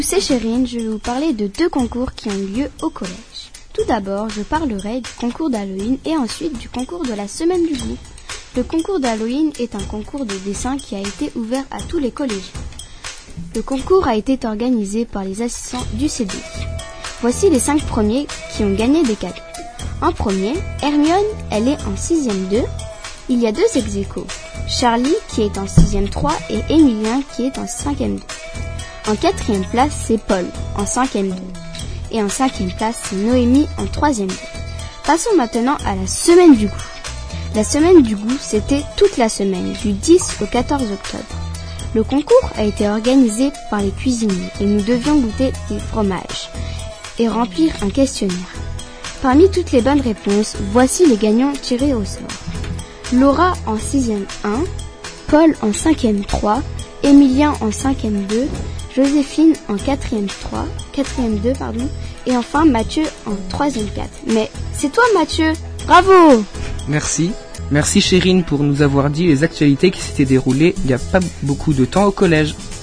C'est Chérine, je vais vous parler de 2 concours qui ont eu lieu au collège. Tout d'abord, je parlerai du concours d'Halloween et ensuite du concours de la semaine du goût. Le concours d'Halloween est un concours de dessin qui a été ouvert à tous les collégiens. Le concours a été organisé par les assistants du CDI. Voici les 5 premiers qui ont gagné des cadeaux. En premier, Hermione, elle est en 6e 2. Il y a 2 ex-aequo. Charlie qui est en 6e 3 et Émilien qui est en 5e 2. En 4e place, c'est Paul, en 5e 2. Et en 5e place, c'est Noémie, en 3e 2. Passons maintenant à la semaine du goût. La semaine du goût, c'était toute la semaine, du 10 au 14 octobre. Le concours a été organisé par les cuisiniers et nous devions goûter des fromages et remplir un questionnaire. Parmi toutes les bonnes réponses, voici les gagnants tirés au sort. Laura en 6e 1, Paul en 5e 3, Émilien en 5e 2, Joséphine en 4e 2, et enfin Mathieu en 3e 4. Mais c'est toi Mathieu, bravo! Merci Chérine pour nous avoir dit les actualités qui s'étaient déroulées il n'y a pas beaucoup de temps au collège.